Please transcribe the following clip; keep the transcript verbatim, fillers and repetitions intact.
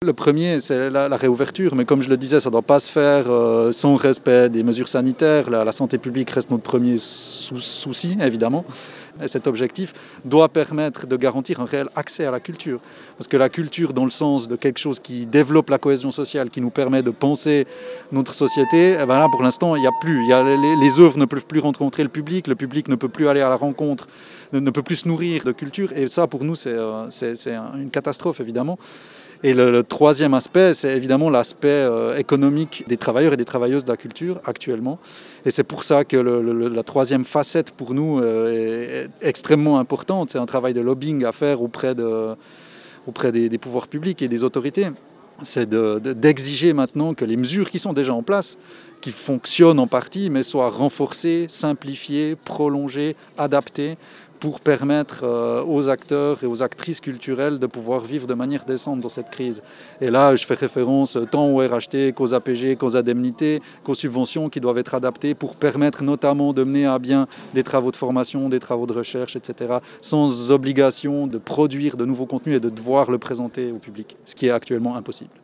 Le premier, c'est la, la réouverture, mais comme je le disais, ça ne doit pas se faire euh, sans respect des mesures sanitaires. La, la santé publique reste notre premier sou- souci, évidemment. Et cet objectif doit permettre de garantir un réel accès à la culture. Parce que la culture, dans le sens de quelque chose qui développe la cohésion sociale, qui nous permet de penser notre société, eh ben là, pour l'instant, il n'y a plus. Il y a les, les œuvres ne peuvent plus rencontrer le public, le public ne peut plus aller à la rencontre, ne, ne peut plus se nourrir de culture. Et ça, pour nous, c'est, euh, c'est, c'est une catastrophe, évidemment. Et le, le troisième aspect, c'est évidemment l'aspect euh, économique des travailleurs et des travailleuses de la culture actuellement. Et c'est pour ça que le, le, la troisième facette pour nous euh, est extrêmement importante. C'est un travail de lobbying à faire auprès, de, auprès des, des pouvoirs publics et des autorités. C'est de, de, d'exiger maintenant que les mesures qui sont déjà en place, qui fonctionnent en partie, mais soient renforcées, simplifiées, prolongées, adaptées, pour permettre euh, aux acteurs et aux actrices culturelles de pouvoir vivre de manière décente dans cette crise. Et là, je fais référence tant au R H T qu'aux A P G, qu'aux indemnités, qu'aux subventions qui doivent être adaptées pour permettre notamment de mener à bien des travaux de formation, des travaux de recherche, et cetera, sans obligation de produire de nouveaux contenus et de devoir le présenter au public, ce qui est actuellement impossible.